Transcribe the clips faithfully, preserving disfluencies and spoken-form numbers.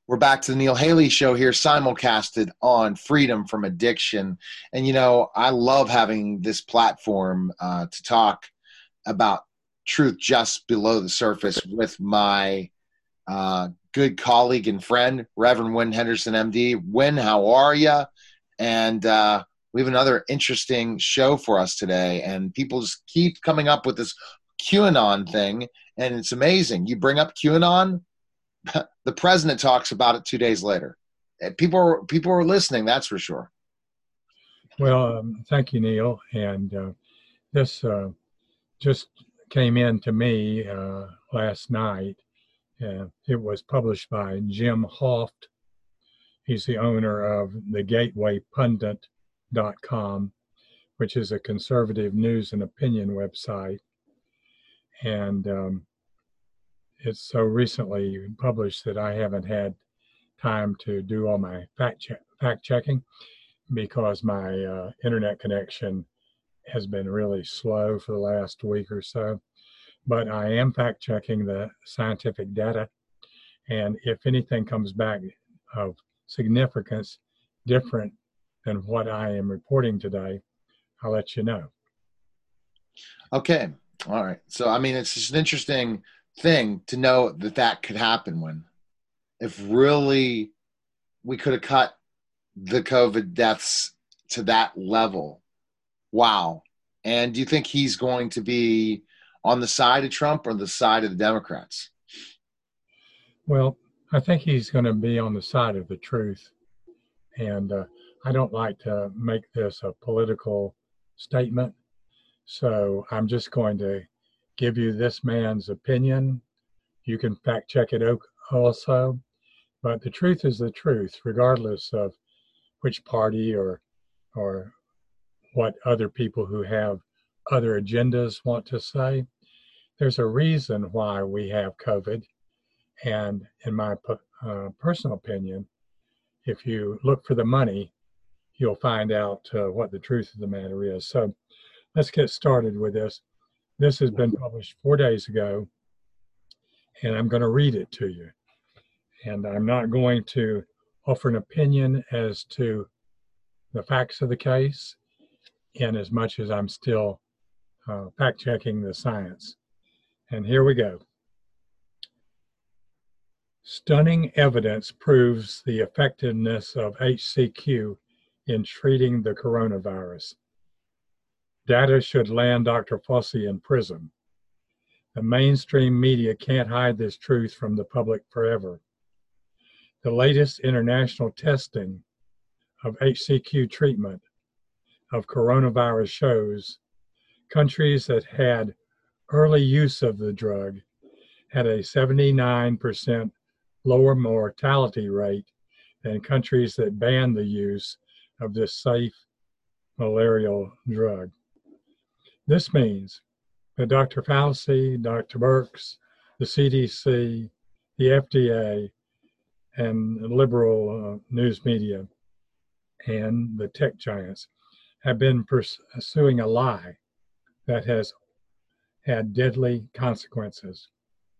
We're back to the Neil Haley Show here, simulcasted on Freedom from Addiction. And, you know, I love having this platform uh, to talk about truth just below the surface with my uh, good colleague and friend, Reverend Wynn Henderson, M D. Wynn, how are you? And uh, we have another interesting show for us today. And people just keep coming up with this QAnon thing, and it's amazing. You bring up QAnon, the president talks about it two days later. People are, people are listening, that's for sure. Well, um, thank you, Neil. And uh, this uh, just came in to me uh, last night. Uh, it was published by Jim Hoft. He's the owner of the gateway pundit dot com, which is a conservative news and opinion website. And um, it's so recently published that I haven't had time to do all my fact check, fact checking because my uh, internet connection has been really slow for the last week or so. But I am fact checking the scientific data, and if anything comes back of significance different than what I am reporting today, I'll let you know. Okay. All right. So, I mean, it's just an interesting thing to know that that could happen when, if really we could have cut the COVID deaths to that level. Wow. And do you think he's going to be on the side of Trump or the side of the Democrats? Well, I think he's going to be on the side of the truth. And uh, I don't like to make this a political statement. So I'm just going to give you this man's opinion. You can fact check it also. But the truth is the truth, regardless of which party or or what other people who have other agendas want to say. There's a reason why we have COVID. And in my uh, personal opinion, if you look for the money, you'll find out uh, what the truth of the matter is. So let's get started with this. This has been published four days ago, and I'm going to read it to you. And I'm not going to offer an opinion as to the facts of the case, in as much as I'm still uh, fact-checking the science. And here we go. Stunning evidence proves the effectiveness of H C Q in treating the coronavirus. Data should land Doctor Fauci in prison. The mainstream media can't hide this truth from the public forever. The latest international testing of H C Q treatment of coronavirus shows countries that had early use of the drug had a seventy-nine percent lower mortality rate than countries that banned the use of this safe malarial drug. This means that Doctor Fauci, Doctor Birx, the C D C, the F D A, and liberal uh, news media and the tech giants have been pursuing a lie that has had deadly consequences.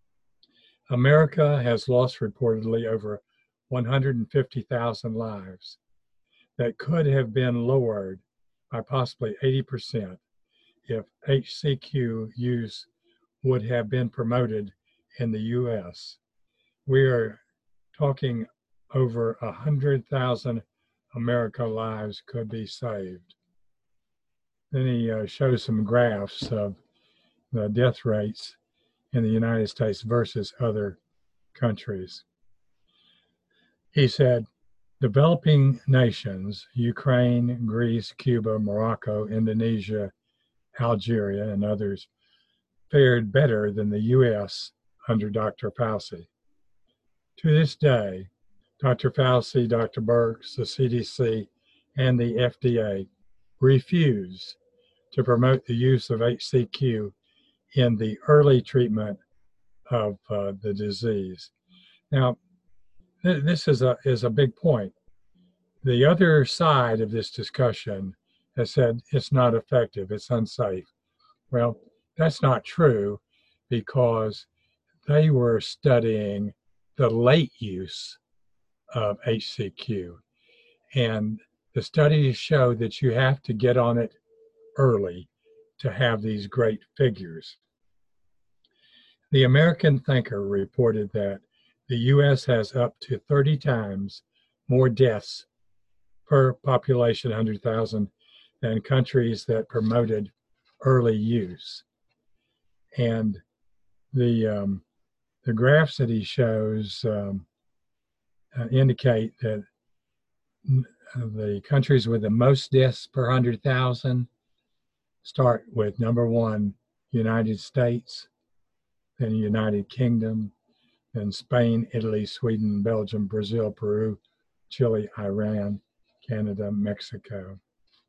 America has lost reportedly over one hundred fifty thousand lives that could have been lowered by possibly eighty percent if H C Q use would have been promoted in the U S. We are talking over one hundred thousand America lives could be saved. Then he uh, shows some graphs of the death rates in the United States versus other countries. He said, developing nations, Ukraine, Greece, Cuba, Morocco, Indonesia, Algeria, and others, fared better than the U S under Doctor Fauci. To this day, Doctor Fauci, Doctor Birx, the C D C, and the F D A refuse to promote the use of H C Q in the early treatment of uh, the disease. Now, th- this is a is a big point. The other side of this discussion has said it's not effective, it's unsafe. Well, that's not true because they were studying the late use of H C Q. And the studies show that you have to get on it early to have these great figures. The American Thinker reported that the U S has up to thirty times more deaths per population one hundred thousand than countries that promoted early use. And the um, the graphs that he shows um, uh, indicate that the countries with the most deaths per one hundred thousand start with number one, United States, then United Kingdom, then Spain, Italy, Sweden, Belgium, Brazil, Peru, Chile, Iran, Canada, Mexico.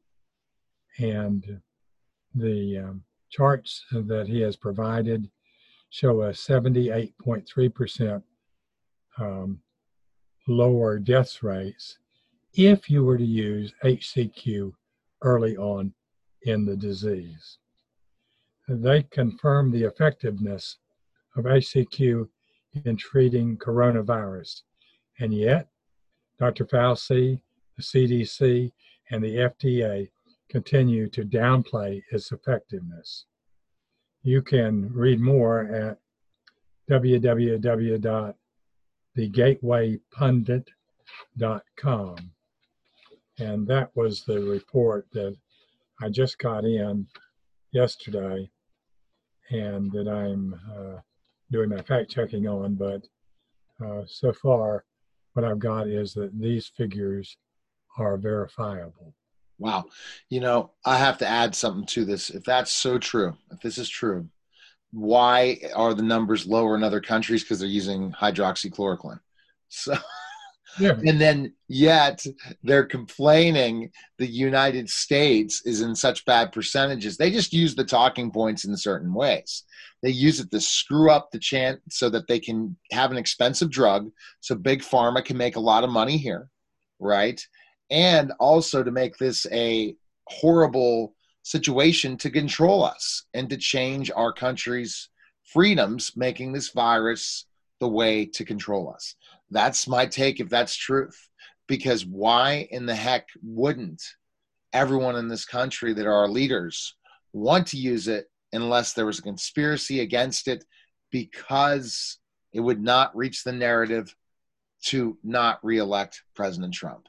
And the um, charts that he has provided show a seventy-eight point three percent um, lower death rates if you were to use H C Q early on in the disease. They confirm the effectiveness of H C Q in treating coronavirus. And yet, Doctor Fauci, the C D C, and the F D A continue to downplay its effectiveness. You can read more at w w w dot the gateway pundit dot com. And that was the report that I just got in yesterday and that I'm uh, doing my fact checking on. But uh, so far, what I've got is that these figures are verifiable. Wow. You know, I have to add something to this. If that's so true, if this is true, why are the numbers lower in other countries? Because they're using hydroxychloroquine. So, yeah. And then yet they're complaining the United States is in such bad percentages. They just use the talking points in certain ways. They use it to screw up the chant so that they can have an expensive drug so big pharma can make a lot of money here, right? And also to make this a horrible situation to control us and to change our country's freedoms, making this virus the way to control us. That's my take if that's truth. Because why in the heck wouldn't everyone in this country that are our leaders want to use it unless there was a conspiracy against it, because it would not reach the narrative to not reelect President Trump?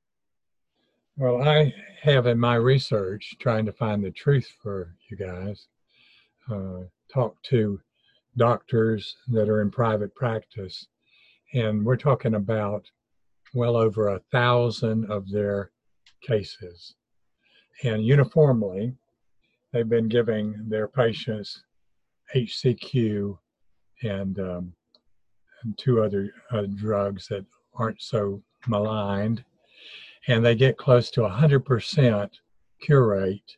Well, I have in my research, trying to find the truth for you guys, uh, talked to doctors that are in private practice, and we're talking about well over a thousand of their cases. And uniformly, they've been giving their patients H C Q and, um, and two other uh, drugs that aren't so maligned. And they get close to one hundred percent cure rate,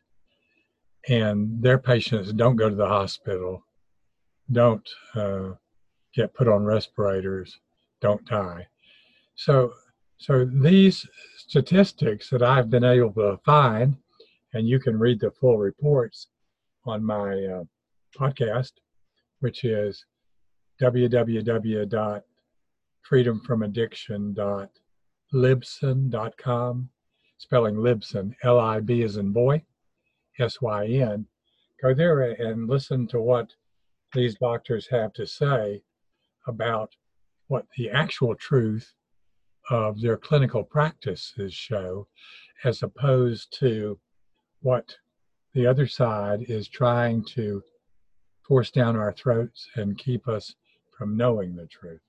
and their patients don't go to the hospital, don't uh, get put on respirators, don't die. So, so these statistics that I've been able to find, and you can read the full reports on my uh, podcast, which is w w w dot freedom from addiction dot libsyn dot com, spelling Libsyn, L I B as in boy, S Y N. Go there and listen to what these doctors have to say about what the actual truth of their clinical practices show, as opposed to what the other side is trying to force down our throats and keep us from knowing the truth.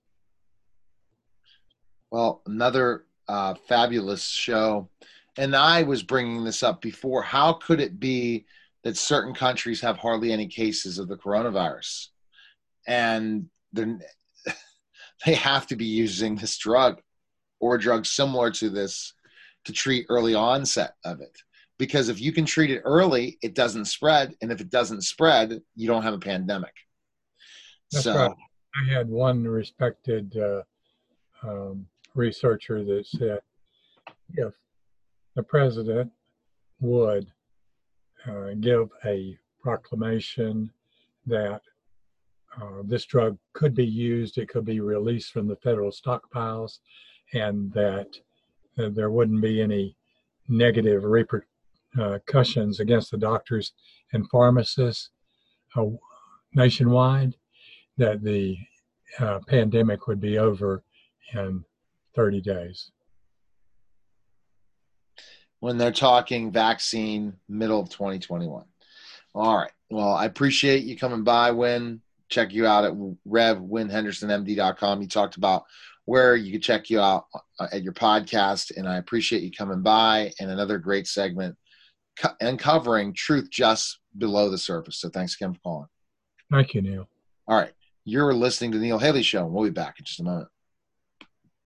Well, another uh, fabulous show. And I was bringing this up before. How could it be that certain countries have hardly any cases of the coronavirus? And they have to be using this drug or a drug similar to this to treat early onset of it. Because if you can treat it early, it doesn't spread. And if it doesn't spread, you don't have a pandemic. That's so, right. I had one respected uh, um, researcher that said if the president would uh, give a proclamation that uh, this drug could be used, it could be released from the federal stockpiles, and that uh, there wouldn't be any negative repercussions against the doctors and pharmacists uh, nationwide, that the uh, pandemic would be over in thirty days. When they're talking vaccine, middle of twenty twenty-one. All right. Well, I appreciate you coming by, Win. Check you out at rev win henderson m d dot com. You talked about where you can check you out at your podcast, and I appreciate you coming by, and another great segment co- uncovering truth just below the surface. So thanks again for calling. Thank you, Neil. All right. You're listening to the Neil Haley Show. We'll be back in just a moment.